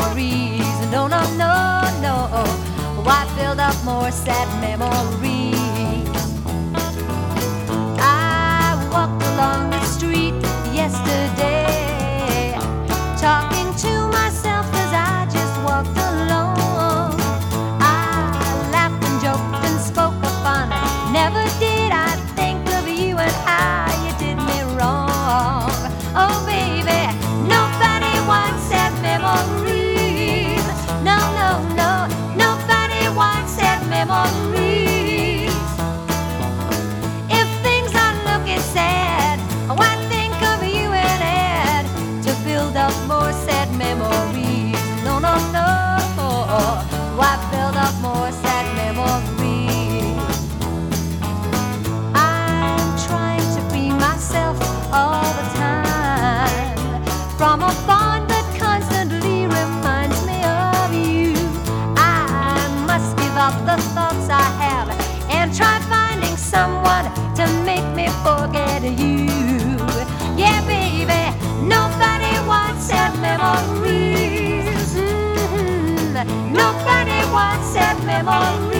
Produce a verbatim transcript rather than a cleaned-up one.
memories. No, no, no, no. Why build up more sad memories? I walked along the street yesterday, talking to myself as I just walked along. I laughed and joked and spoke of fun. Never did I think of you and how you did me wrong. Oh baby, nobody wants sad memories. No, no, no, nobody wants sad memories. If things are looking sad, why think of you and Ed to build up more sad memories? No, no, no, why build up more sad memories? I'm trying to be myself all the time, from a bond that constantly reminds me of you. I must give up the thoughts I have and try finding someone to make me forget you. Yeah, baby, nobody wants sad memories. Mm-hmm. Nobody wants sad memories.